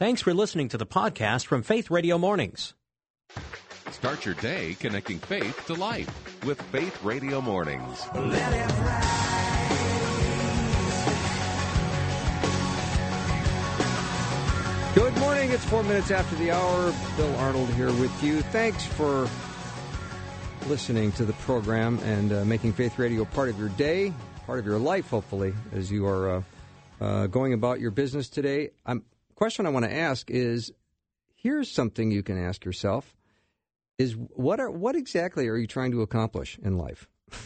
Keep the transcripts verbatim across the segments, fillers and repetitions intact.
Thanks for listening to the podcast from Faith Radio Mornings. Start your day connecting faith to life with Faith Radio Mornings. Let it ride. Good morning. It's four minutes after the hour. Bill Arnold here with you. Thanks for listening to the program and uh, making Faith Radio part of your day, part of your life, hopefully, as you are uh, uh, going about your business today. I'm question I want to ask is, here's something you can ask yourself, is what are what exactly are you trying to accomplish in life?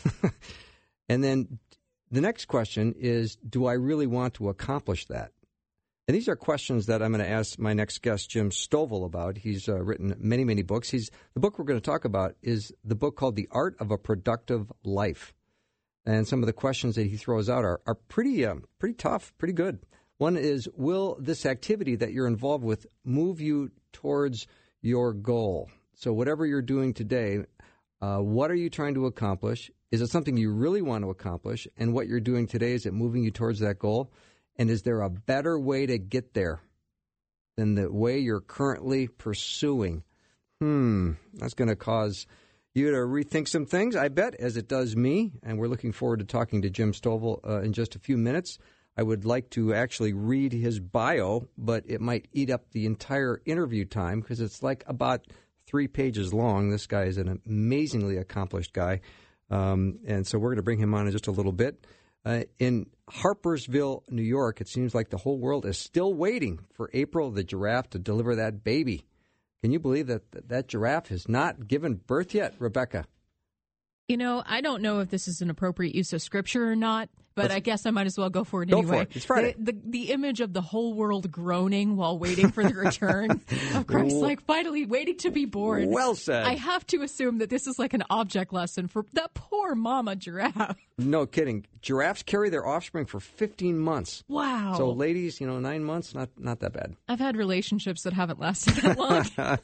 And then the next question is, do I really want to accomplish that? And these are questions that I'm going to ask my next guest, Jim Stovall, about. He's uh, written many, many books. He's the book we're going to talk about is the book called The Art of a Productive Life. And some of the questions that he throws out are, are pretty, uh, pretty tough, pretty good. One is, will this activity that you're involved with move you towards your goal? So whatever you're doing today, uh, what are you trying to accomplish? Is it something you really want to accomplish? And what you're doing today, is it moving you towards that goal? And is there a better way to get there than the way you're currently pursuing? Hmm, that's going to cause you to rethink some things, I bet, as it does me. And we're looking forward to talking to Jim Stovall uh, in just a few minutes. I would like to actually read his bio, but it might eat up the entire interview time because it's like about three pages long. This guy is an amazingly accomplished guy, um, and so we're going to bring him on in just a little bit. Uh, in Harpersville, New York, it seems like the whole world is still waiting for April the giraffe to deliver that baby. Can you believe that that, that giraffe has not given birth yet, Rebecca? You know, I don't know if this is an appropriate use of scripture or not, but Let's, I guess I might as well go for it go anyway. For it. It's Friday. The, the, the image of the whole world groaning while waiting for the return of Christ, like finally waiting to be born. Well said. I have to assume that this is like an object lesson for that poor mama giraffe. No kidding. Giraffes carry their offspring for fifteen months. Wow. So ladies, you know, nine months, not not that bad. I've had relationships that haven't lasted that long.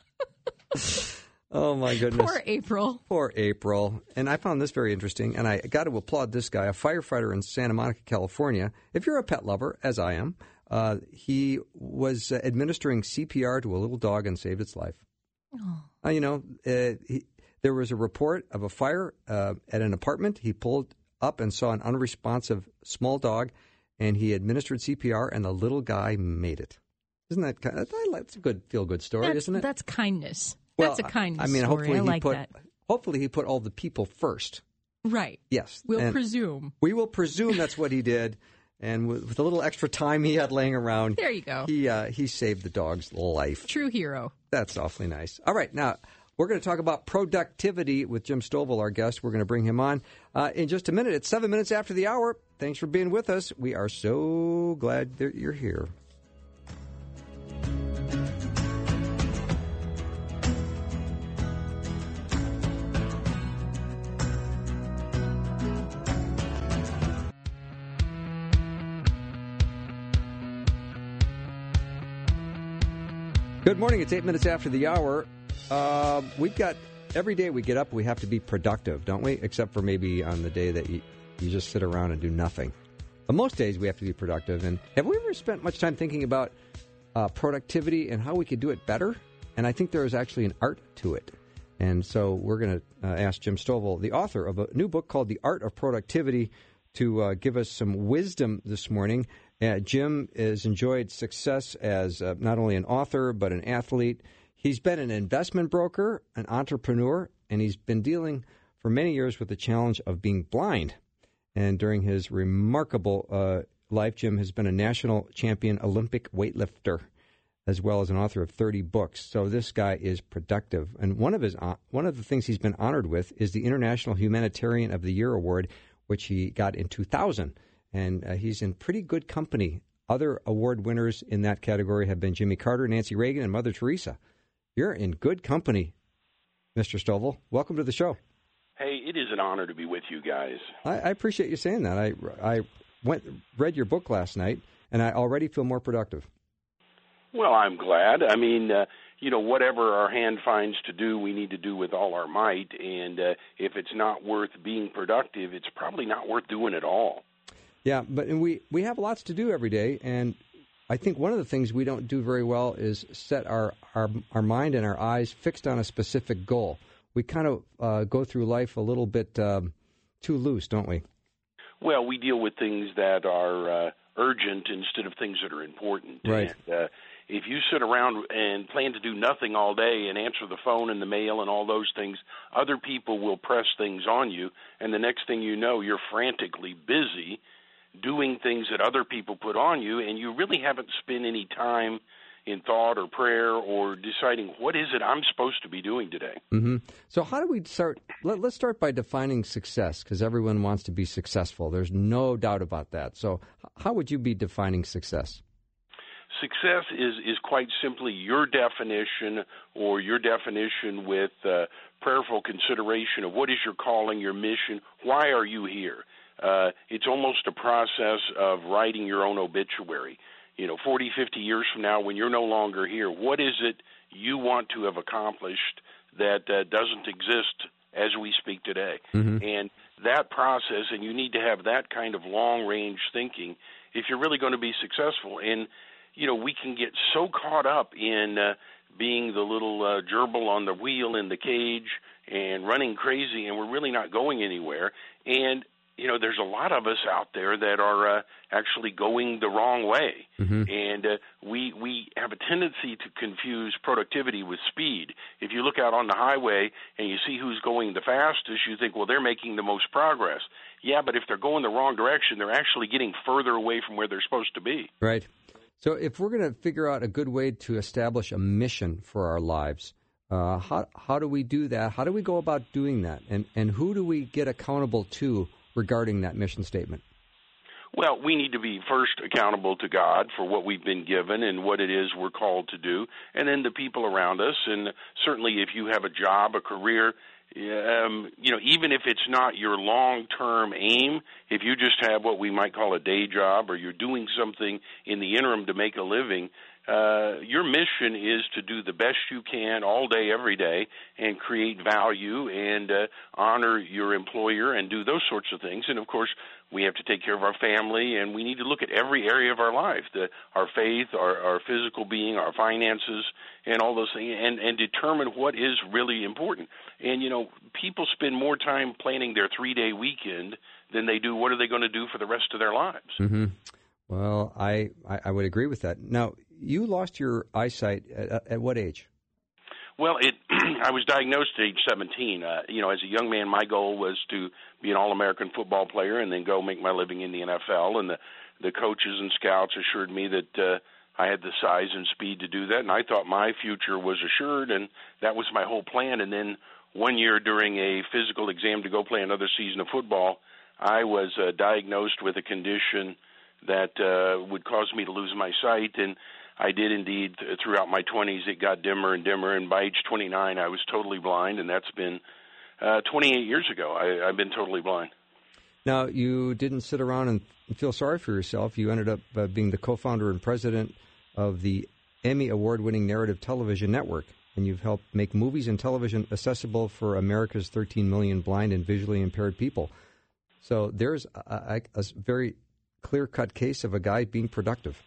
Oh, my goodness. Poor April. Poor April. And I found this very interesting, and I got to applaud this guy, a firefighter in Santa Monica, California. If you're a pet lover, as I am, uh, he was uh, administering C P R to a little dog and saved its life. Oh. Uh, you know, uh, he, there was a report of a fire uh, at an apartment. He pulled up and saw an unresponsive small dog, and he administered C P R, and the little guy made it. Isn't that kind of, that's a good feel-good story, that's, isn't it? That's kindness. Well, That's a kindness I mean, story. hopefully I he like put, that. Hopefully he put all the people first. Right. Yes. We'll and presume. We will presume that's what he did. And with, with a little extra time he had laying around, there you go. He uh, he saved the dog's life. True hero. That's awfully nice. All right, now we're going to talk about productivity with Jim Stovall, our guest. We're going to bring him on uh, in just a minute. It's seven minutes after the hour. Thanks for being with us. We are so glad that you're here. Good morning. It's eight minutes after the hour. Uh, we've got, every day we get up, we have to be productive, don't we? Except for maybe on the day that you, you just sit around and do nothing. But most days we have to be productive. And have we ever spent much time thinking about uh, productivity and how we could do it better? And I think there is actually an art to it. And so we're going to uh, ask Jim Stovall, the author of a new book called The Art of Productivity, to uh, give us some wisdom this morning. Uh, Jim has enjoyed success as uh, not only an author, but an athlete. He's been an investment broker, an entrepreneur, and he's been dealing for many years with the challenge of being blind. And during his remarkable uh, life, Jim has been a national champion Olympic weightlifter, as well as an author of thirty books. So this guy is productive. And one of his uh, one of the things he's been honored with is the International Humanitarian of the Year Award, which he got in two thousand. And uh, he's in pretty good company. Other award winners in that category have been Jimmy Carter, Nancy Reagan, and Mother Teresa. You're in good company, Mister Stovall. Welcome to the show. Hey, it is an honor to be with you guys. I, I appreciate you saying that. I, I went read your book last night, and I already feel more productive. Well, I'm glad. I mean, uh, you know, whatever our hand finds to do, we need to do with all our might. And uh, if it's not worth being productive, it's probably not worth doing at all. Yeah, but and we, we have lots to do every day, and I think one of the things we don't do very well is set our, our, our mind and our eyes fixed on a specific goal. We kind of uh, go through life a little bit um, too loose, don't we? Well, we deal with things that are uh, urgent instead of things that are important. Right. And, uh, if you sit around and plan to do nothing all day and answer the phone and the mail and all those things, other people will press things on you, and the next thing you know, you're frantically busy doing things that other people put on you, and you really haven't spent any time in thought or prayer or deciding what is it I'm supposed to be doing today. Mm-hmm. So how do we start? Let, let's start by defining success, because everyone wants to be successful. There's no doubt about that. So how would you be defining success? Success is, is quite simply your definition or your definition with uh, prayerful consideration of what is your calling, your mission, why are you here? Uh, it's almost a process of writing your own obituary. You know, forty, fifty years from now, when you're no longer here, what is it you want to have accomplished that uh, doesn't exist as we speak today? Mm-hmm. And that process, and you need to have that kind of long-range thinking if you're really going to be successful. And, you know, we can get so caught up in uh, being the little uh, gerbil on the wheel in the cage and running crazy, and we're really not going anywhere. And you know, there's a lot of us out there that are uh, actually going the wrong way. Mm-hmm. And uh, we we have a tendency to confuse productivity with speed. If you look out on the highway and you see who's going the fastest, you think, well, they're making the most progress. Yeah, but if they're going the wrong direction, they're actually getting further away from where they're supposed to be. Right. So if we're going to figure out a good way to establish a mission for our lives, uh, how how do we do that? How do we go about doing that? And and who do we get accountable to regarding that mission statement? Well, we need to be first accountable to God for what we've been given and what it is we're called to do, and then the people around us. And certainly if you have a job, a career, um, you know, even if it's not your long-term aim, if you just have what we might call a day job or you're doing something in the interim to make a living, Uh, your mission is to do the best you can all day, every day, and create value and uh, honor your employer and do those sorts of things. And, of course, we have to take care of our family, and we need to look at every area of our life, the, our faith, our, our physical being, our finances, and all those things, and, and determine what is really important. And, you know, people spend more time planning their three-day weekend than they do what are they going to do for the rest of their lives. Mm-hmm. Well, I, I, I would agree with that. Now, you lost your eyesight at, at what age? Well, it. I was diagnosed at age seventeen. Uh, you know, as a young man, my goal was to be an All-American football player and then go make my living in the N F L. And the, the coaches and scouts assured me that uh, I had the size and speed to do that, and I thought my future was assured, and that was my whole plan. And then one year during a physical exam to go play another season of football, I was uh, diagnosed with a condition that uh, would cause me to lose my sight, and I did indeed. Throughout my twenties, it got dimmer and dimmer, and by age twenty-nine, I was totally blind, and that's been uh, twenty-eight years ago. I, I've been totally blind. Now, you didn't sit around and feel sorry for yourself. You ended up uh, being the co-founder and president of the Emmy Award-winning Narrative Television Network, and you've helped make movies and television accessible for America's thirteen million blind and visually impaired people. So there's a, a, a very clear-cut case of a guy being productive.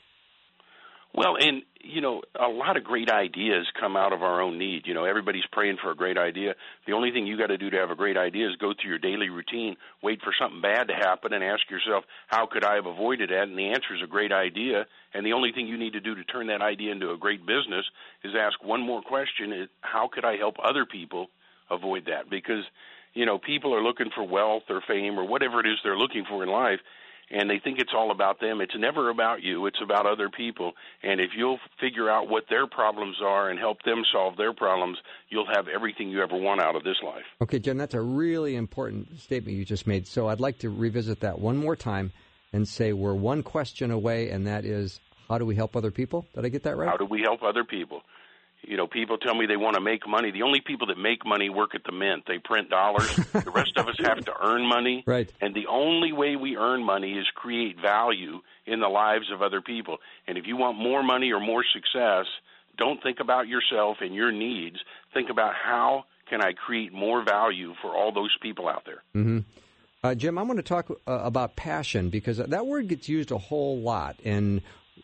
Well, and, you know, a lot of great ideas come out of our own need. You know, everybody's praying for a great idea. The only thing you got to do to have a great idea is go through your daily routine, wait for something bad to happen, and ask yourself, how could I have avoided that? And the answer is a great idea. And the only thing you need to do to turn that idea into a great business is ask one more question, is how could I help other people avoid that? Because, you know, people are looking for wealth or fame or whatever it is they're looking for in life, and they think it's all about them. It's never about you. It's about other people. And if you'll figure out what their problems are and help them solve their problems, you'll have everything you ever want out of this life. Okay, Jen, that's a really important statement you just made. So I'd like to revisit that one more time and say we're one question away, and that is, how do we help other people? Did I get that right? How do we help other people? You know, people tell me they want to make money. The only people that make money work at the mint. They print dollars. The rest of us have to earn money. Right. And the only way we earn money is create value in the lives of other people. And if you want more money or more success, don't think about yourself and your needs. Think about how can I create more value for all those people out there. Mm-hmm. Uh, Jim, I want to talk uh, about passion, because that word gets used a whole lot. And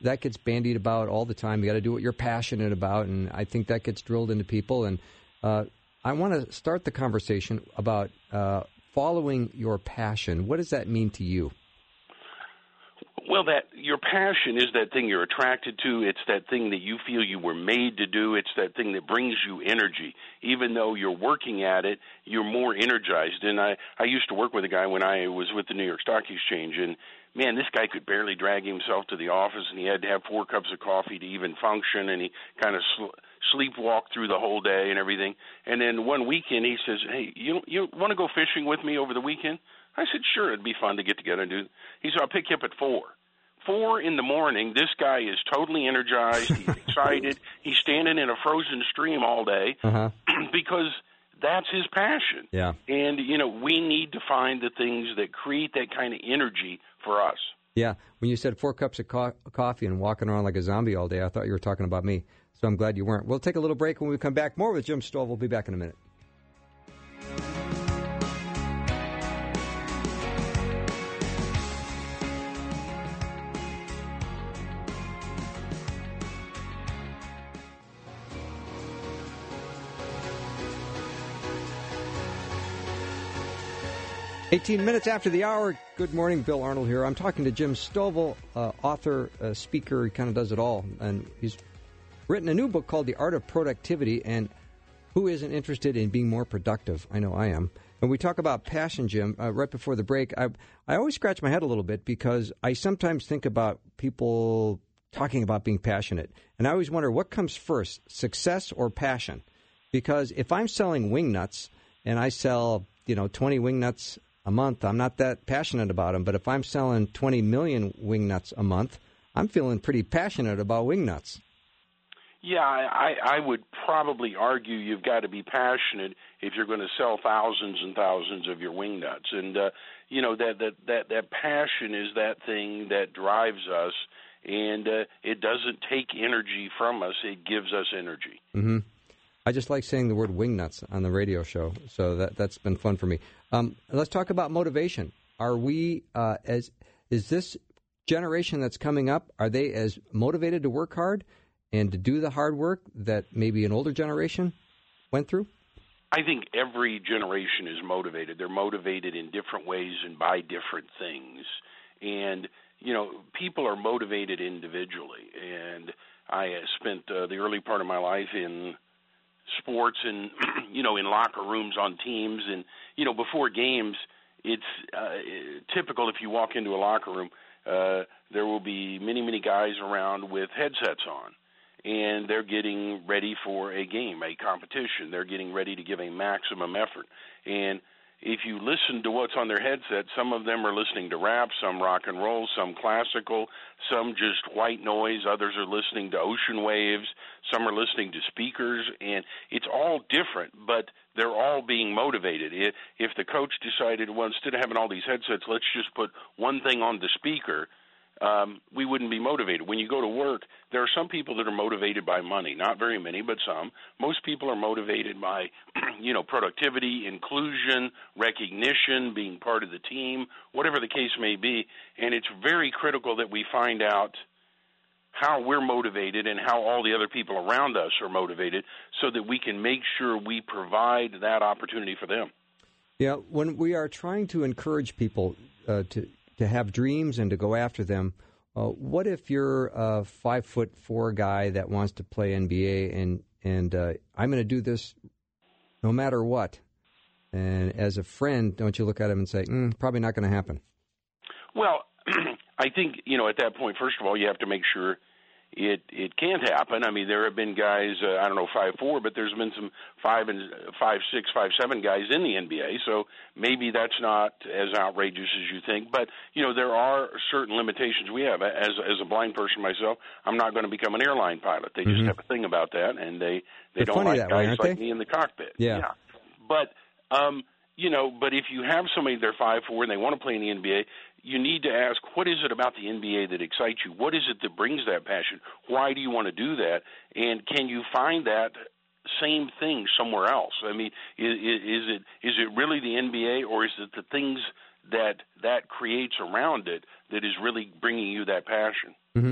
that gets bandied about all the time. You got to do what you're passionate about, and I think that gets drilled into people. And uh, I want to start the conversation about uh, following your passion. What does that mean to you? Well, that your passion is that thing you're attracted to. It's that thing that you feel you were made to do. It's that thing that brings you energy. Even though you're working at it, you're more energized. And I, I used to work with a guy when I was with the New York Stock Exchange, and man, this guy could barely drag himself to the office, and he had to have four cups of coffee to even function, and he kind of sl- sleepwalked through the whole day and everything. And then one weekend he says, hey, you you want to go fishing with me over the weekend? I said, sure, it'd be fun to get together and do. He said, I'll pick you up at four. Four in the morning, this guy is totally energized. He's excited. He's standing in a frozen stream all day uh-huh. because that's his passion. Yeah. And, you know, we need to find the things that create that kind of energy for us. Yeah. When you said four cups of co- coffee and walking around like a zombie all day, I thought you were talking about me. So I'm glad you weren't. We'll take a little break. When we come back, more with Jim Stovall. We'll be back in a minute. eighteen minutes after the hour. Good morning, Bill Arnold here. I'm talking to Jim Stovall, uh, author, uh, speaker. He kind of does it all. And he's written a new book called The Art of Productivity. And who isn't interested in being more productive? I know I am. When we talk about passion, Jim, uh, right before the break, I, I always scratch my head a little bit because I sometimes think about people talking about being passionate. And I always wonder, what comes first, success or passion? Because if I'm selling wing nuts and I sell, you know, twenty wing nuts a month, I'm not that passionate about them. But if I'm selling twenty million wing nuts a month, I'm feeling pretty passionate about wing nuts. Yeah, I, I would probably argue you've got to be passionate if you're going to sell thousands and thousands of your wing nuts. And, uh, you know, that, that, that, that passion is that thing that drives us, and uh, it doesn't take energy from us. It gives us energy. Mm-hmm. I just like saying the word wing nuts on the radio show, so that, that's been fun for me. Um, let's talk about motivation. Are we, uh, as is this generation that's coming up, are they as motivated to work hard and to do the hard work that maybe an older generation went through? I think every generation is motivated. They're motivated in different ways and by different things. And, you know, people are motivated individually. And I spent uh, the early part of my life in sports and, you know, in locker rooms on teams. And, you know, before games, it's uh, typical if you walk into a locker room, uh, there will be many, many guys around with headsets on. And they're getting ready for a game, a competition. They're getting ready to give a maximum effort. And if you listen to what's on their headset, some of them are listening to rap, some rock and roll, some classical, some just white noise. Others are listening to ocean waves. Some are listening to speakers. And it's all different, but they're all being motivated. If the coach decided, well, instead of having all these headsets, let's just put one thing on the speaker, Um, we wouldn't be motivated. When you go to work, there are some people that are motivated by money, not very many, but some. Most people are motivated by, you know, productivity, inclusion, recognition, being part of the team, whatever the case may be. And it's very critical that we find out how we're motivated and how all the other people around us are motivated so that we can make sure we provide that opportunity for them. Yeah, when we are trying to encourage people uh, to to have dreams and to go after them, uh, what if you're a five foot four guy that wants to play N B A and and uh, I'm going to do this no matter what? And as a friend, don't you look at him and say, mm, probably not going to happen? Well, I think, you know, at that point, first of all, you have to make sure it it can't happen. I mean, there have been guys, uh, I don't know, five four, but there's been some five and five six, five seven guys in the N B A. So maybe that's not as outrageous as you think. But you know, there are certain limitations we have. As as a blind person myself, I'm not going to become an airline pilot. They just mm-hmm. have a thing about that, and they they They're don't like guys way, like they? me in the cockpit. Yeah. yeah. But um, you know, but if you have somebody they're five four and they want to play in the N B A, you need to ask, what is it about the N B A that excites you? What is it that brings that passion? Why do you want to do that? And can you find that same thing somewhere else? I mean, is, is it is it really the N B A, or is it the things that that creates around it that is really bringing you that passion? Mm-hmm.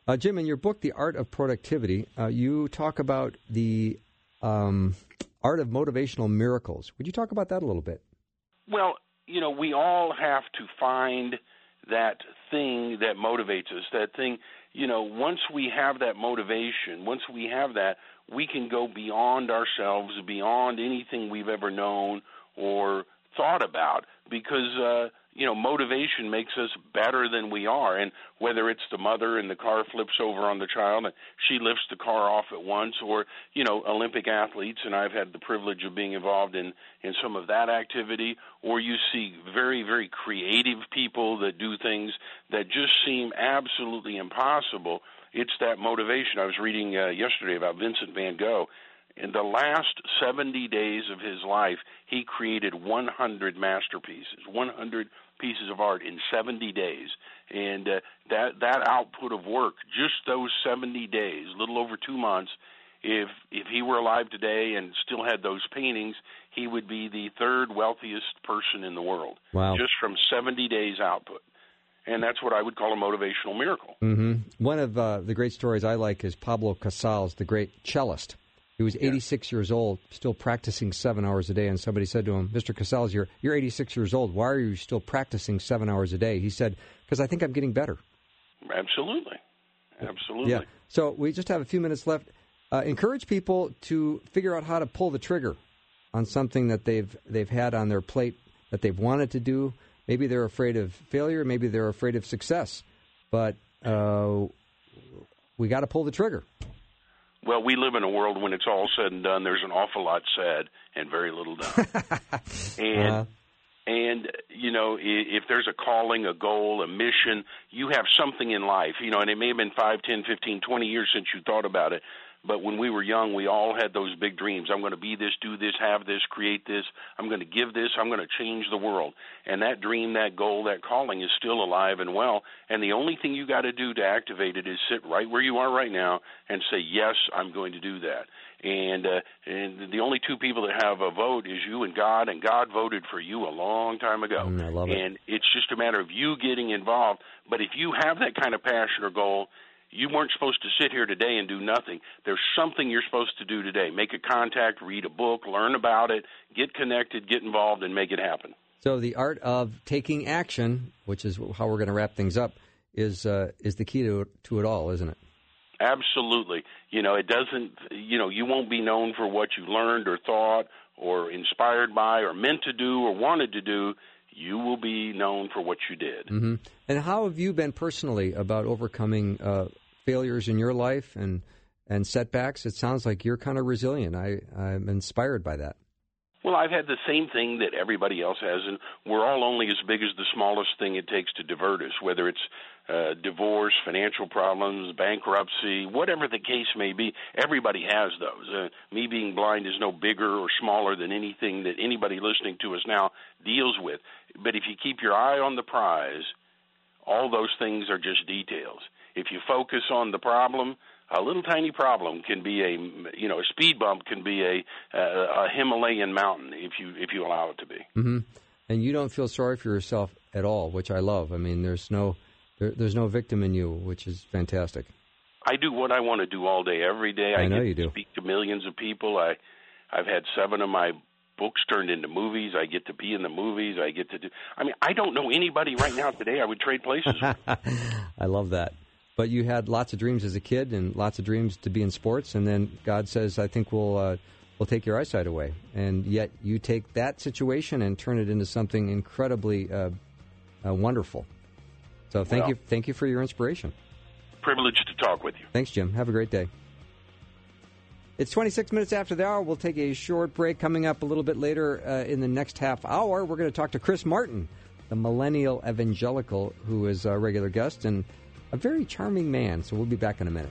Uh, Jim, in your book, The Art of Productivity, uh, you talk about the um, art of motivational miracles. Would you talk about that a little bit? Well, you know, we all have to find that thing that motivates us, that thing, you know, once we have that motivation, once we have that, we can go beyond ourselves, beyond anything we've ever known or thought about, because, uh, you know, motivation makes us better than we are. And whether it's the mother and the car flips over on the child and she lifts the car off at once, or, you know, Olympic athletes, and I've had the privilege of being involved in, in some of that activity, or you see very, very creative people that do things that just seem absolutely impossible. It's that motivation. I was reading uh, yesterday about Vincent van Gogh. In the last seventy days of his life, he created one hundred masterpieces, one hundred pieces of art in seventy days. And uh, that that output of work, just those seventy days, a little over two months, if if he were alive today and still had those paintings, he would be the third wealthiest person in the world. Wow. Just from seventy days output. And that's what I would call a motivational miracle. Mm-hmm. One of uh, the great stories I like is Pablo Casals, the great cellist. He was eighty-six yeah. years old, still practicing seven hours a day, and somebody said to him, Mister Casals, you're, you're eighty-six years old. Why are you still practicing seven hours a day? He said, because I think I'm getting better. Absolutely. Absolutely. Yeah. So we just have a few minutes left. Uh, encourage people to figure out how to pull the trigger on something that they've they've had on their plate that they've wanted to do. Maybe they're afraid of failure. Maybe they're afraid of success. But uh, we got to pull the trigger. Well, we live in a world when it's all said and done, there's an awful lot said and very little done. and, uh-huh. and you know, if there's a calling, a goal, a mission, you have something in life, you know, and it may have been five, ten, fifteen, twenty years since you thought about it. But when we were young, we all had those big dreams. I'm going to be this, do this, have this, create this. I'm going to give this. I'm going to change the world. And that dream, that goal, that calling is still alive and well. And the only thing you got to do to activate it is sit right where you are right now and say, yes, I'm going to do that. And uh, and the only two people that have a vote is you and God, and God voted for you a long time ago. Mm, I love it. And it's just a matter of you getting involved. But if you have that kind of passion or goal, you weren't supposed to sit here today and do nothing. There's something you're supposed to do today. Make a contact, read a book, learn about it, get connected, get involved, and make it happen. So the art of taking action, which is how we're going to wrap things up, is uh, is the key to to it all, isn't it? Absolutely. You know, it doesn't, you know, you won't be known for what you learned or thought or inspired by or meant to do or wanted to do. You will be known for what you did. Mm-hmm. And how have you been personally about overcoming uh, failures in your life and and setbacks? It sounds like you're kind of resilient. I, I'm inspired by that. Well, I've had the same thing that everybody else has, and we're all only as big as the smallest thing it takes to divert us, whether it's uh, divorce, financial problems, bankruptcy, whatever the case may be. Everybody has those. Uh, me being blind is no bigger or smaller than anything that anybody listening to us now deals with. But if you keep your eye on the prize, all those things are just details. If you focus on the problem, a little tiny problem can be a, you know, a speed bump can be a, a, a Himalayan mountain if you if you allow it to be. Mm-hmm. And you don't feel sorry for yourself at all, which I love. I mean, there's no there, there's no victim in you, which is fantastic. I do what I want to do all day, every day. I, I know get you to do. Speak to millions of people. I I've had seven of my books turned into movies. I get to be in the movies. I get to do. I mean, I don't know anybody right now today I would trade places with. I love that. But you had lots of dreams as a kid and lots of dreams to be in sports, and then God says, I think we'll uh, we'll take your eyesight away. And yet you take that situation and turn it into something incredibly uh, uh, wonderful. So thank well, you thank you for your inspiration. Privileged to talk with you. Thanks, Jim. Have a great day. It's twenty-six minutes after the hour. We'll take a short break. Coming up a little bit later uh, in the next half hour, we're going to talk to Chris Martin, the millennial evangelical, who is a regular guest and a very charming man. So we'll be back in a minute.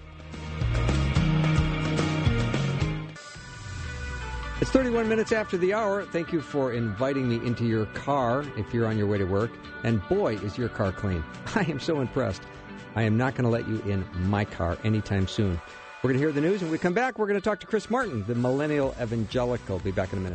It's thirty-one minutes after the hour. Thank you for inviting me into your car if you're on your way to work. And boy, is your car clean. I am so impressed. I am not going to let you in my car anytime soon. We're going to hear the news, and when we come back, we're going to talk to Chris Martin, the millennial evangelical. Be back in a minute.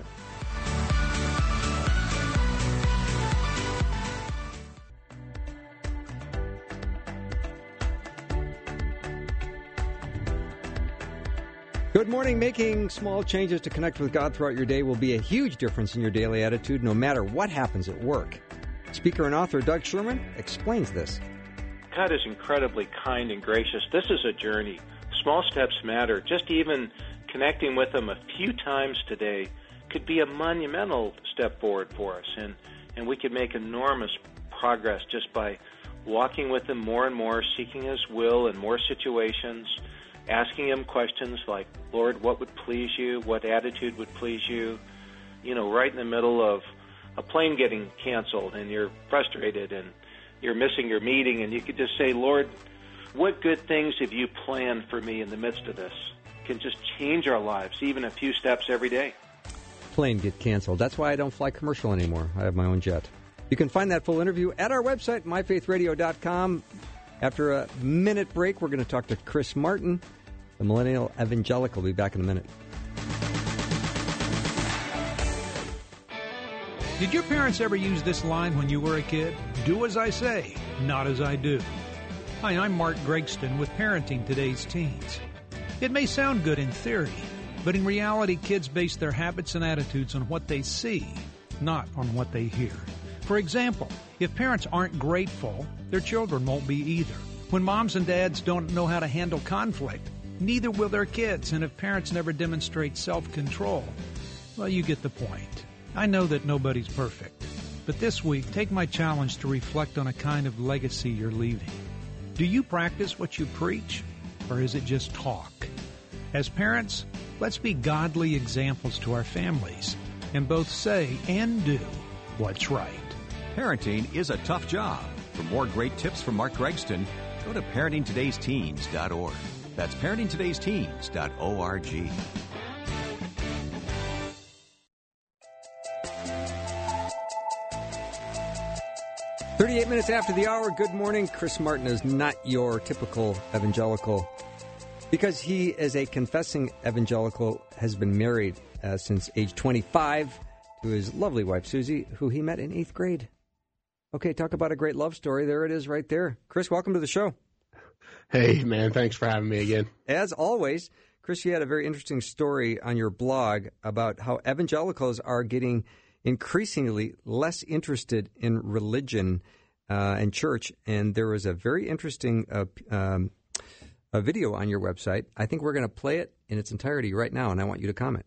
Good morning. Making small changes to connect with God throughout your day will be a huge difference in your daily attitude, no matter what happens at work. Speaker and author Doug Sherman explains this. God is incredibly kind and gracious. This is a journey. Small steps matter. Just even connecting with Him a few times today could be a monumental step forward for us, and, and we could make enormous progress just by walking with Him more and more, seeking His will in more situations, asking Him questions like, Lord, what would please you? What attitude would please you? You know, right in the middle of a plane getting canceled and you're frustrated and you're missing your meeting, and you could just say, Lord, what good things have you planned for me in the midst of this? It can just change our lives, even a few steps every day. Plane get canceled. That's why I don't fly commercial anymore. I have my own jet. You can find that full interview at our website, my faith radio dot com. After a minute break, we're going to talk to Chris Martin, the millennial evangelical. We'll be back in a minute. Did your parents ever use this line when you were a kid? Do as I say, not as I do. Hi, I'm Mark Gregston with Parenting Today's Teens. It may sound good in theory, but in reality, kids base their habits and attitudes on what they see, not on what they hear. For example, if parents aren't grateful, their children won't be either. When moms and dads don't know how to handle conflict, neither will their kids. And if parents never demonstrate self-control, well, you get the point. I know that nobody's perfect, but this week, take my challenge to reflect on a kind of legacy you're leaving. Do you practice what you preach, or is it just talk? As parents, let's be godly examples to our families and both say and do what's right. Parenting is a tough job. For more great tips from Mark Gregston, go to parenting todays teens dot org. That's parenting todays teens dot org. thirty-eight minutes after the hour, good morning. Chris Martin is not your typical evangelical because he, as a confessing evangelical, has been married uh, since age twenty-five to his lovely wife, Susie, who he met in eighth grade. Okay, talk about a great love story. There it is right there. Chris, welcome to the show. Hey, man, thanks for having me again. As always, Chris, you had a very interesting story on your blog about how evangelicals are getting increasingly less interested in religion uh, and church, and there was a very interesting uh, um, a video on your website. I think we're going to play it in its entirety right now, and I want you to comment.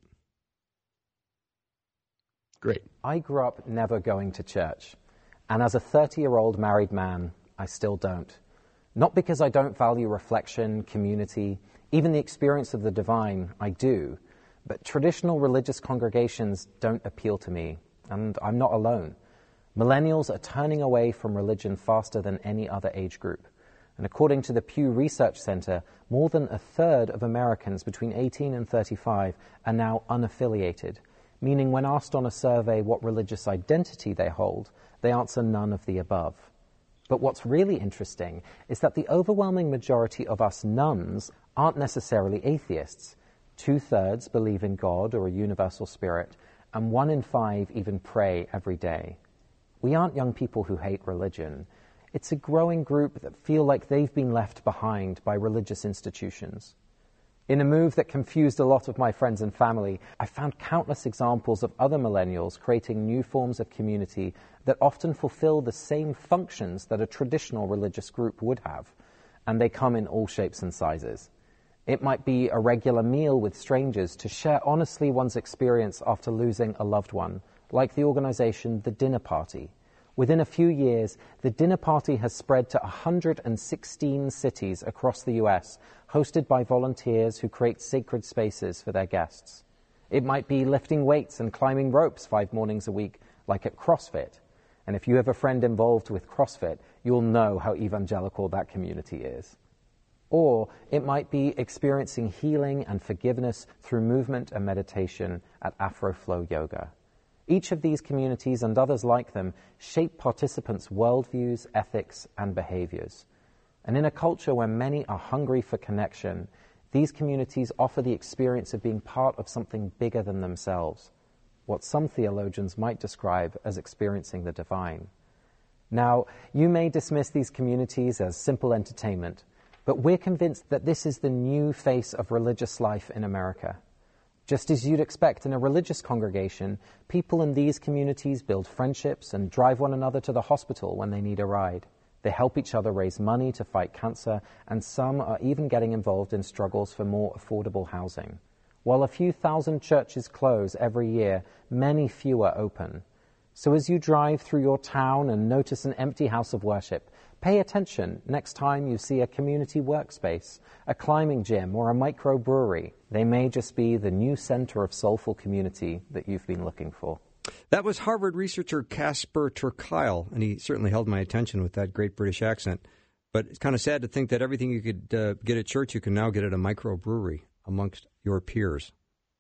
Great. I grew up never going to church, and as a thirty-year-old married man, I still don't. Not because I don't value reflection, community, even the experience of the divine, I do, but traditional religious congregations don't appeal to me, and I'm not alone. Millennials are turning away from religion faster than any other age group. And according to the Pew Research Center, more than a third of Americans between eighteen and thirty-five are now unaffiliated, meaning when asked on a survey what religious identity they hold, they answer none of the above. But what's really interesting is that the overwhelming majority of us nones aren't necessarily atheists. Two-thirds believe in God or a universal spirit, and one in five even pray every day. We aren't young people who hate religion. It's a growing group that feel like they've been left behind by religious institutions. In a move that confused a lot of my friends and family, I found countless examples of other millennials creating new forms of community that often fulfill the same functions that a traditional religious group would have, and they come in all shapes and sizes. It might be a regular meal with strangers to share honestly one's experience after losing a loved one, like the organization The Dinner Party. Within a few years, the Dinner Party has spread to one hundred sixteen cities across the U S, hosted by volunteers who create sacred spaces for their guests. It might be lifting weights and climbing ropes five mornings a week, like at CrossFit. And if you have a friend involved with CrossFit, you'll know how evangelical that community is. Or it might be experiencing healing and forgiveness through movement and meditation at Afroflow Yoga. Each of these communities and others like them shape participants' worldviews, ethics, and behaviors. And in a culture where many are hungry for connection, these communities offer the experience of being part of something bigger than themselves, what some theologians might describe as experiencing the divine. Now, you may dismiss these communities as simple entertainment, But we're convinced that this is the new face of religious life in America. Just as you'd expect in a religious congregation, people in these communities build friendships and drive one another to the hospital when they need a ride. They help each other raise money to fight cancer, and some are even getting involved in struggles for more affordable housing. While a few thousand churches close every year, many fewer open. So as you drive through your town and notice an empty house of worship, pay attention next time you see a community workspace, a climbing gym, or a microbrewery. They may just be the new center of soulful community that you've been looking for. That was Harvard researcher Casper ter Kuile, and he certainly held my attention with that great British accent. But it's kind of sad to think that everything you could uh, get at church, you can now get at a microbrewery amongst your peers.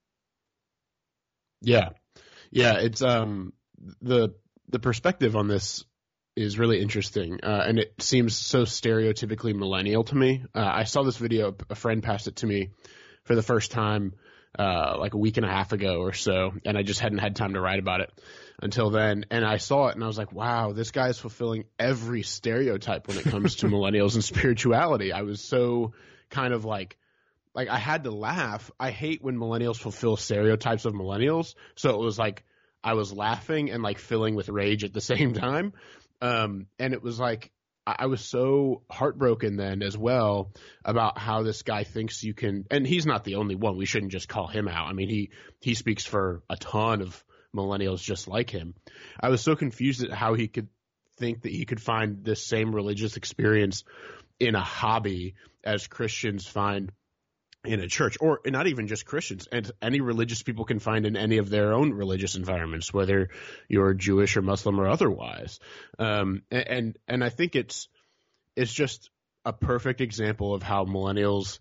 Yeah. Yeah, it's um the the perspective on this is really interesting, uh, and it seems so stereotypically millennial to me. Uh, I saw this video, a friend passed it to me for the first time uh, like a week and a half ago or so, and I just hadn't had time to write about it until then. And I saw it, and I was like, wow, this guy is fulfilling every stereotype when it comes to millennials and spirituality. I was so kind of like, like I had to laugh. I hate when millennials fulfill stereotypes of millennials, so it was like I was laughing and like filling with rage at the same time. Um, and it was like, I was so heartbroken then as well about how this guy thinks you can, and he's not the only one. We shouldn't just call him out. I mean, he, he speaks for a ton of millennials just like him. I was so confused at how he could think that he could find this same religious experience in a hobby as Christians find in a church, or not even just Christians, and any religious people can find in any of their own religious environments, whether you're Jewish or Muslim or otherwise. Um, and and I think it's it's just a perfect example of how millennials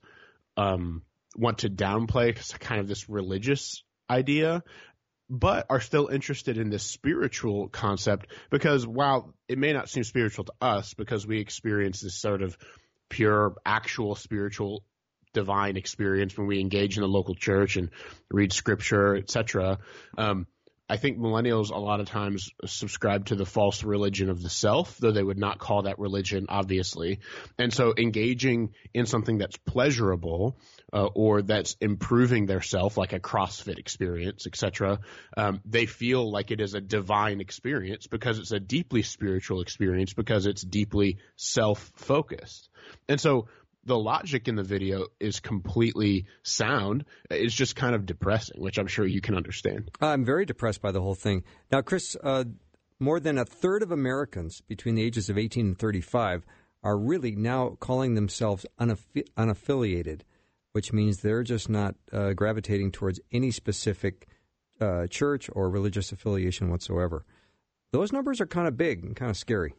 um, want to downplay kind of this religious idea, but are still interested in this spiritual concept, because while it may not seem spiritual to us because we experience this sort of pure, actual spiritual divine experience when we engage in the local church and read scripture, et cetera. Um, I think millennials a lot of times subscribe to the false religion of the self, though they would not call that religion, obviously. And so engaging in something that's pleasurable uh, or that's improving their self, like a CrossFit experience, et cetera, um, they feel like it is a divine experience because it's a deeply spiritual experience, because it's deeply self-focused. And so the logic in the video is completely sound. It's just kind of depressing, which I'm sure you can understand. I'm very depressed by the whole thing. Now, Chris, uh, more than a third of Americans between the ages of eighteen and thirty-five are really now calling themselves unaffi- unaffiliated, which means they're just not uh, gravitating towards any specific uh, church or religious affiliation whatsoever. Those numbers are kind of big and kind of scary.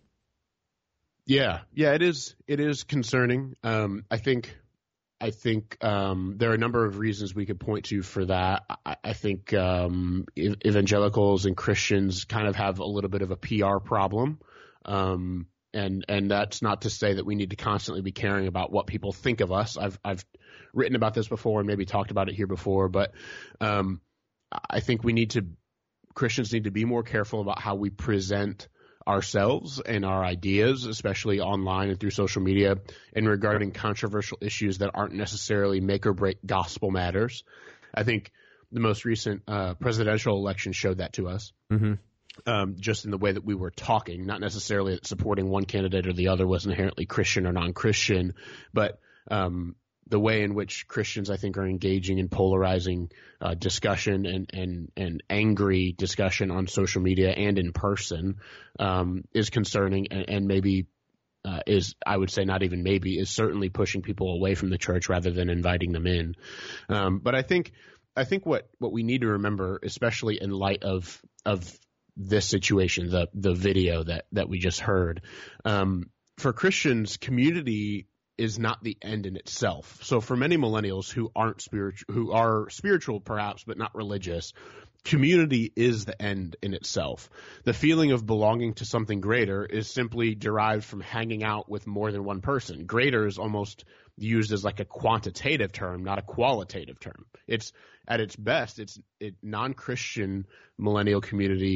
Yeah, yeah, it is. It is concerning. Um, I think, I think um, there are a number of reasons we could point to for that. I, I think um, evangelicals and Christians kind of have a little bit of a P R problem, um, and and that's not to say that we need to constantly be caring about what people think of us. I've I've written about this before and maybe talked about it here before, but um, I think we need to Christians need to be more careful about how we present ourselves and our ideas, especially online and through social media, and regarding controversial issues that aren't necessarily make or break gospel matters. I think the most recent uh, presidential election showed that to us, mm-hmm. um, just in the way that we were talking, not necessarily that supporting one candidate or the other was inherently Christian or non-Christian, but um, the way in which Christians, I think, are engaging in polarizing uh, discussion and, and, and angry discussion on social media and in person um, is concerning, and, and maybe uh, is, I would say not even maybe, is certainly pushing people away from the church rather than inviting them in. Um, but I think I think what, what we need to remember, especially in light of of this situation, the the video that, that we just heard, um, for Christians, community is not the end in itself. So for many millennials who aren't spiritual, who are spiritual perhaps, but not religious, community is the end in itself. The feeling of belonging to something greater is simply derived from hanging out with more than one person. Greater is almost used as like a quantitative term, not a qualitative term. It's at its best, it's it, non-Christian millennial community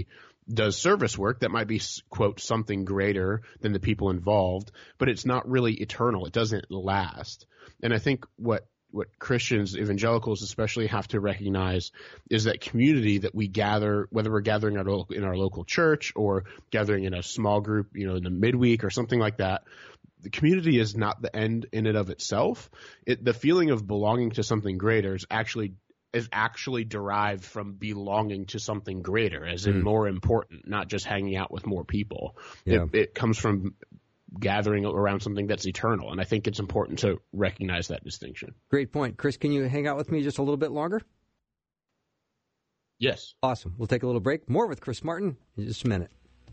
does service work that might be, quote, something greater than the people involved, but it's not really eternal. It doesn't last. And I think what what Christians, evangelicals especially, have to recognize is that community that we gather, whether we're gathering in our, in our local church or gathering in a small group, you know, in the midweek or something like that, the community is not the end in and of itself. It, the feeling of belonging to something greater is actually is actually derived from belonging to something greater, as in mm. more important, not just hanging out with more people. Yeah. It, it comes from gathering around something that's eternal, and I think it's important to recognize that distinction. Great point. Chris, can you hang out with me just a little bit longer? Yes. Awesome. We'll take a little break. More with Chris Martin in just a minute.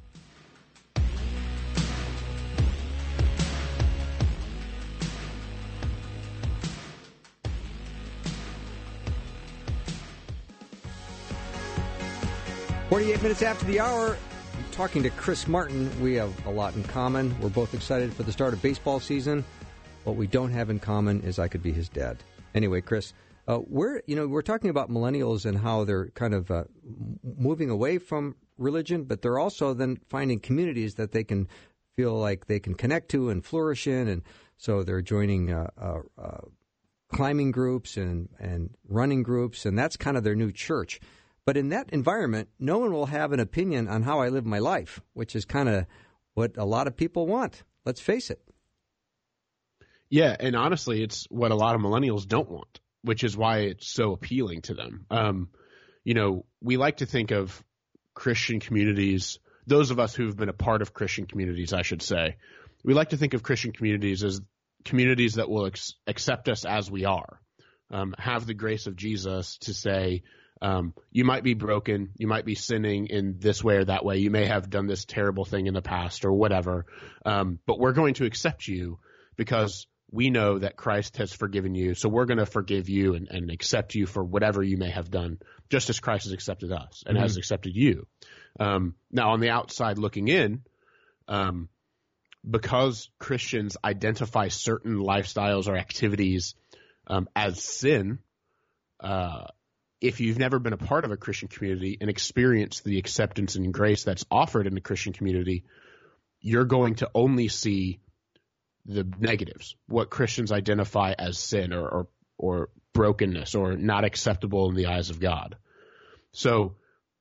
forty-eight minutes after the hour, I'm talking to Chris Martin. We have a lot in common. We're both excited for the start of baseball season. What we don't have in common is I could be his dad. Anyway, Chris, uh, we're you know we're talking about millennials and how they're kind of uh, moving away from religion, but they're also then finding communities that they can feel like they can connect to and flourish in, and so they're joining uh, uh, uh, climbing groups and and running groups, and that's kind of their new church. But in that environment, no one will have an opinion on how I live my life, which is kind of what a lot of people want. Let's face it. Yeah, and honestly, it's what a lot of millennials don't want, which is why it's so appealing to them. Um, you know, we like to think of Christian communities, those of us who've been a part of Christian communities, I should say, we like to think of Christian communities as communities that will ex- accept us as we are, um, have the grace of Jesus to say, Um, you might be broken. You might be sinning in this way or that way. You may have done this terrible thing in the past or whatever. Um, but we're going to accept you because we know that Christ has forgiven you. So we're going to forgive you and, and accept you for whatever you may have done, just as Christ has accepted us and mm-hmm. has accepted you. Um, now, on the outside looking in, um, because Christians identify certain lifestyles or activities um, as sin, uh, if you've never been a part of a Christian community and experienced the acceptance and grace that's offered in the Christian community, you're going to only see the negatives, what Christians identify as sin or, or, or brokenness or not acceptable in the eyes of God. So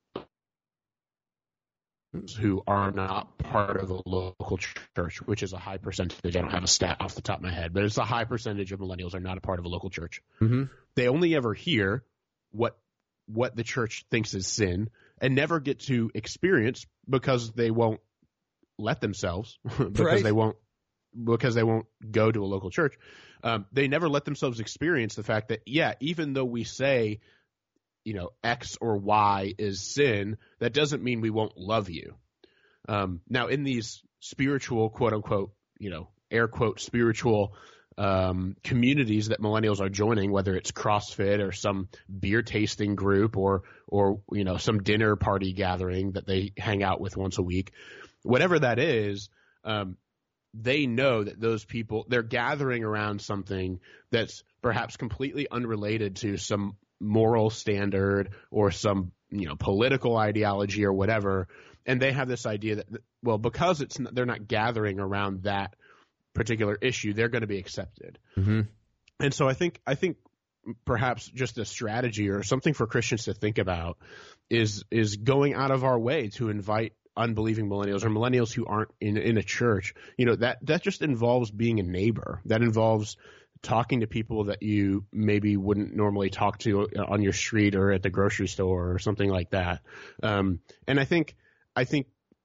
who are not part of a local church, which is a high percentage. I don't have a stat off the top of my head, but it's a high percentage of millennials are not a part of a local church. Mm-hmm. They only ever hear what what the church thinks is sin and never get to experience because they won't let themselves because right. they won't because they won't go to a local church. Um, they never let themselves experience the fact that, yeah, even though we say, you know, X or Y is sin, that doesn't mean we won't love you. Um, now, in these spiritual, quote unquote, you know, air quote, spiritual Um, communities that millennials are joining, whether it's CrossFit or some beer tasting group or, or, you know, some dinner party gathering that they hang out with once a week, whatever that is, um, they know that those people, they're gathering around something that's perhaps completely unrelated to some moral standard or some, you know, political ideology or whatever. And they have this idea that, well, because it's they're not gathering around that particular issue, they're going to be accepted. Mm-hmm. And so I think I think perhaps just a strategy or something for Christians to think about is is going out of our way to invite unbelieving millennials or millennials who aren't in in a church. You know, that that just involves being a neighbor. That involves talking to people that you maybe wouldn't normally talk to on your street or at the grocery store or something like that. Um, and I think I think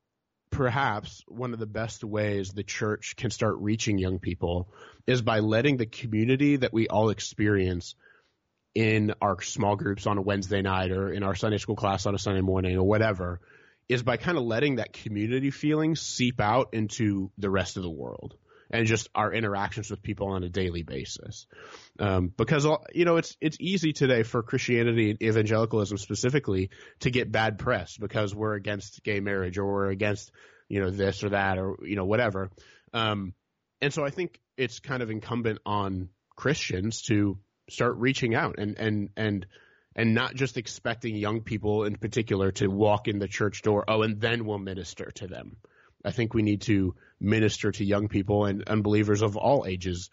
perhaps one of the best ways the church can start reaching young people is by letting the community that we all experience in our small groups on a Wednesday night or in our Sunday school class on a Sunday morning or whatever, is by kind of letting that community feeling seep out into the rest of the world and just our interactions with people on a daily basis. Um, because, you know, it's it's easy today for Christianity and evangelicalism specifically to get bad press because we're against gay marriage or we're against, you know, this or that or, you know, whatever. Um, and so I think it's kind of incumbent on Christians to start reaching out and, and, and and not just expecting young people in particular to walk in the church door, oh, and then we'll minister to them. I think we need to minister to young people and unbelievers of all ages.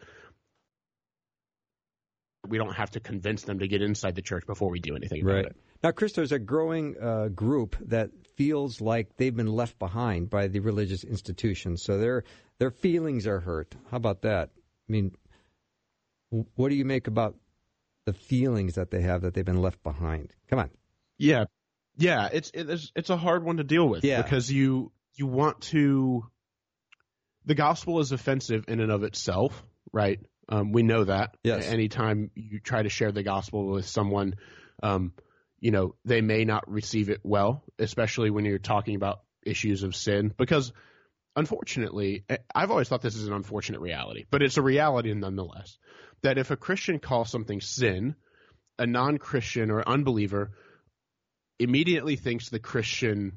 We don't have to convince them to get inside the church before we do anything about right. it. Now, Chris, there's a growing uh, group that feels like they've been left behind by the religious institutions, so their their feelings are hurt. How about that? I mean, what do you make about the feelings that they have that they've been left behind? Come on. Yeah, yeah, it's it's it's a hard one to deal with yeah. because you you want to. The gospel is offensive in and of itself, right? Um, we know that. Yes. Anytime you try to share the gospel with someone, um, you know, they may not receive it well, especially when you're talking about issues of sin. Because, unfortunately, I've always thought this is an unfortunate reality, but it's a reality nonetheless, that if a Christian calls something sin, a non-Christian or unbeliever immediately thinks the Christian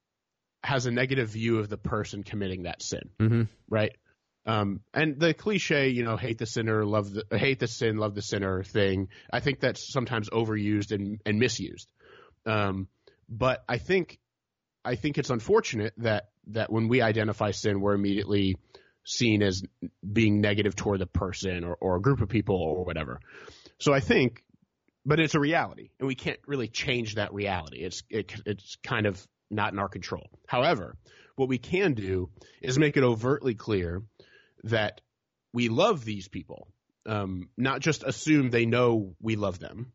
has a negative view of the person committing that sin, mm-hmm. right? Um, and the cliche, you know, hate the sinner, love the hate the sin, love the sinner thing. I think that's sometimes overused and, and misused. Um, but I think, I think it's unfortunate that, that when we identify sin, we're immediately seen as being negative toward the person or, or a group of people or whatever. So I think, but it's a reality and we can't really change that reality. It's, it, it's kind of not in our control. However, what we can do is make it overtly clear that we love these people, um, not just assume they know we love them.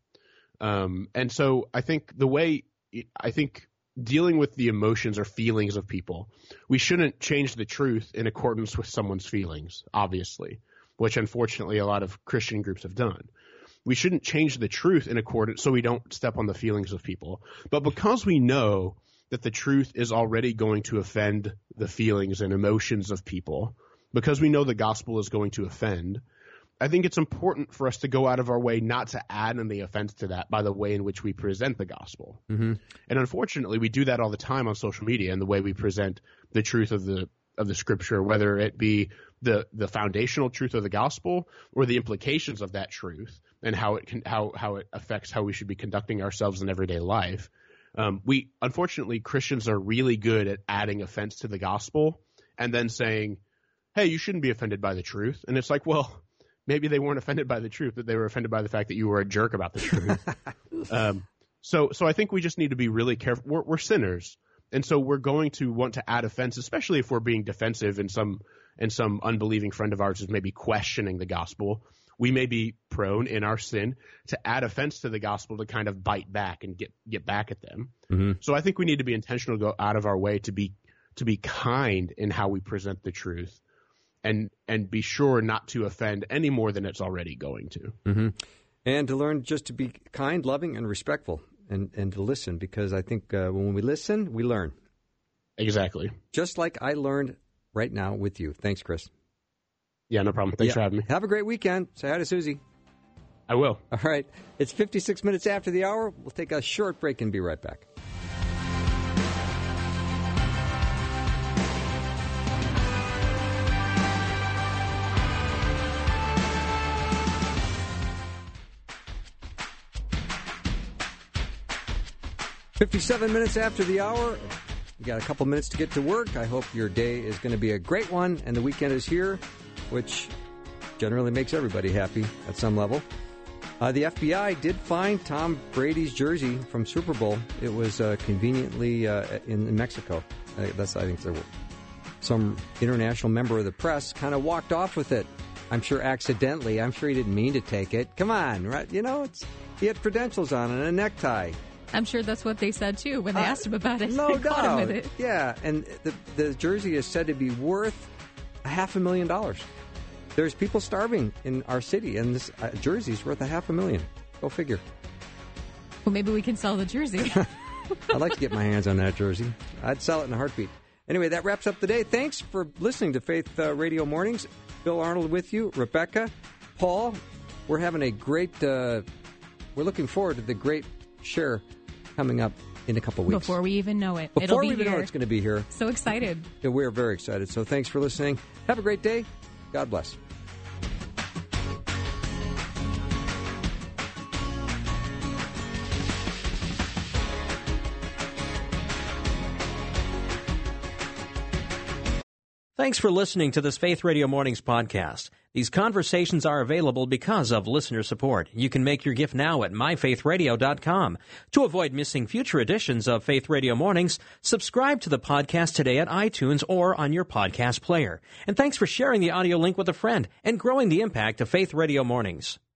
Um, and so I think the way I think dealing with the emotions or feelings of people, we shouldn't change the truth in accordance with someone's feelings, obviously, which unfortunately a lot of Christian groups have done. We shouldn't change the truth in accordance so we don't step on the feelings of people. But because we know that the truth is already going to offend the feelings and emotions of people, because we know the gospel is going to offend, I think it's important for us to go out of our way not to add any offense to that by the way in which we present the gospel. Mm-hmm. And unfortunately, we do that all the time on social media in the way we present the truth of the of the scripture, whether it be the the foundational truth of the gospel or the implications of that truth and how it can how how it affects how we should be conducting ourselves in everyday life. Um, we unfortunately Christians are really good at adding offense to the gospel and then saying, hey, you shouldn't be offended by the truth. And it's like, well, maybe they weren't offended by the truth, but they were offended by the fact that you were a jerk about the truth. um, so so I think we just need to be really careful. We're, we're sinners. And so we're going to want to add offense, especially if we're being defensive and some and some unbelieving friend of ours is maybe questioning the gospel. We may be prone in our sin to add offense to the gospel to kind of bite back and get, get back at them. Mm-hmm. So I think we need to be intentional to go out of our way to be to be kind in how we present the truth. And and be sure not to offend any more than it's already going to. Mm-hmm. And to learn just to be kind, loving, and respectful, and, and to listen, because I think uh, when we listen, we learn. Exactly. Just like I learned right now with you. Thanks, Chris. Yeah, no problem. Thanks yeah. for having me. Have a great weekend. Say hi to Susie. I will. All right. It's fifty-six minutes after the hour. We'll take a short break and be right back. fifty-seven minutes after the hour. You got a couple minutes to get to work. I hope your day is going to be a great one, and the weekend is here, which generally makes everybody happy at some level. Uh, the F B I did find Tom Brady's jersey from Super Bowl. It was uh, conveniently uh, in, in Mexico. Uh, that's I think there were some international member of the press kind of walked off with it. I'm sure accidentally. I'm sure he didn't mean to take it. Come on, right? You know, it's he had credentials on and a necktie. I'm sure that's what they said, too, when they uh, asked him about it. No they caught doubt. him with it. Yeah, and the, the jersey is said to be worth a half a million dollars. There's people starving in our city, and this uh, jersey is worth a half a million. Go figure. Well, maybe we can sell the jersey. I'd like to get my hands on that jersey. I'd sell it in a heartbeat. Anyway, that wraps up the day. Thanks for listening to Faith uh, Radio Mornings. Bill Arnold with you. Rebecca, Paul, we're having a great, uh, we're looking forward to the great share coming up in a couple weeks. Before we even know it. Before It'll be we even here. know it's going to be here. So excited. Yeah, we're very excited. So thanks for listening. Have a great day. God bless. Thanks for listening to this Faith Radio Mornings podcast. These conversations are available because of listener support. You can make your gift now at my faith radio dot com. To avoid missing future editions of Faith Radio Mornings, subscribe to the podcast today at iTunes or on your podcast player. And thanks for sharing the audio link with a friend and growing the impact of Faith Radio Mornings.